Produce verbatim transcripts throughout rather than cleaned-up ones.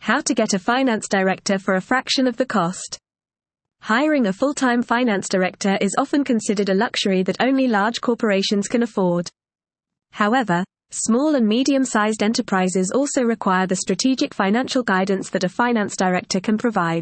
How to get a finance director for a fraction of the cost. Hiring a full-time finance director is often considered a luxury that only large corporations can afford. However, small and medium-sized enterprises also require the strategic financial guidance that a finance director can provide.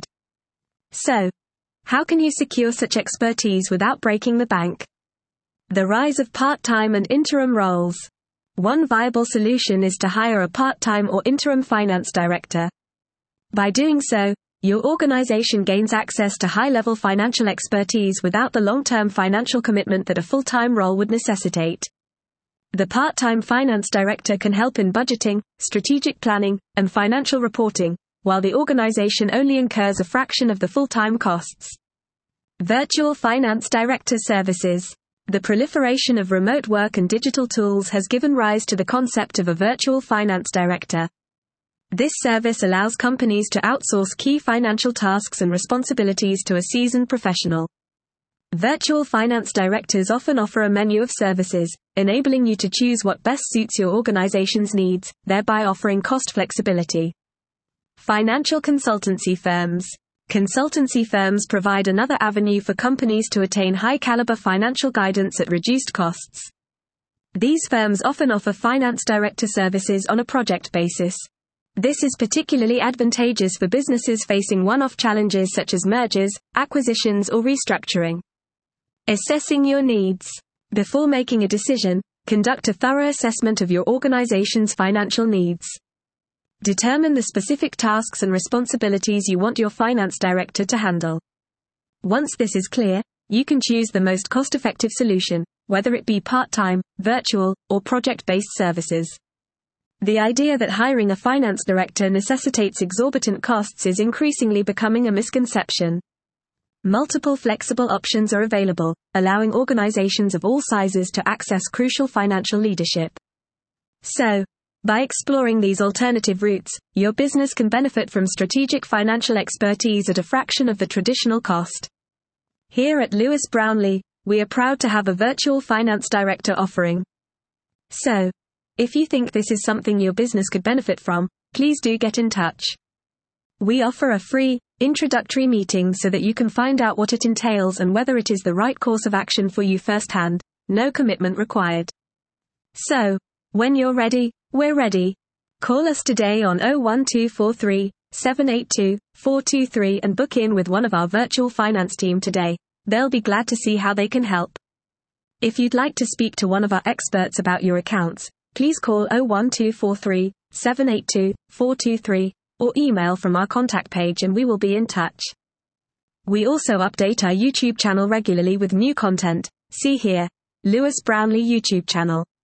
So, how can you secure such expertise without breaking the bank? The rise of part-time and interim roles. One viable solution is to hire a part-time or interim finance director. By doing so, your organization gains access to high-level financial expertise without the long-term financial commitment that a full-time role would necessitate. The part-time finance director can help in budgeting, strategic planning, and financial reporting, while the organization only incurs a fraction of the full-time costs. Virtual finance director services. The proliferation of remote work and digital tools has given rise to the concept of a virtual finance director. This service allows companies to outsource key financial tasks and responsibilities to a seasoned professional. Virtual finance directors often offer a menu of services, enabling you to choose what best suits your organization's needs, thereby offering cost flexibility. Financial consultancy firms. Consultancy firms provide another avenue for companies to attain high-caliber financial guidance at reduced costs. These firms often offer finance director services on a project basis. This is particularly advantageous for businesses facing one-off challenges such as mergers, acquisitions, or restructuring. Assessing your needs. Before making a decision, conduct a thorough assessment of your organization's financial needs. Determine the specific tasks and responsibilities you want your finance director to handle. Once this is clear, you can choose the most cost-effective solution, whether it be part-time, virtual, or project-based services. The idea that hiring a finance director necessitates exorbitant costs is increasingly becoming a misconception. Multiple flexible options are available, allowing organizations of all sizes to access crucial financial leadership. So, by exploring these alternative routes, your business can benefit from strategic financial expertise at a fraction of the traditional cost. Here at Lewis Brownlee, we are proud to have a virtual finance director offering. So, if you think this is something your business could benefit from, please do get in touch. We offer a free, introductory meeting so that you can find out what it entails and whether it is the right course of action for you firsthand. No commitment required. So, when you're ready, we're ready. Call us today on oh one two four three, seven eight two, four two three and book in with one of our virtual finance team today. They'll be glad to see how they can help. If you'd like to speak to one of our experts about your accounts, please call oh one two four three, seven eight two, four two three or email from our contact page and we will be in touch. We also update our YouTube channel regularly with new content. See here, Lewis Brownlee YouTube channel.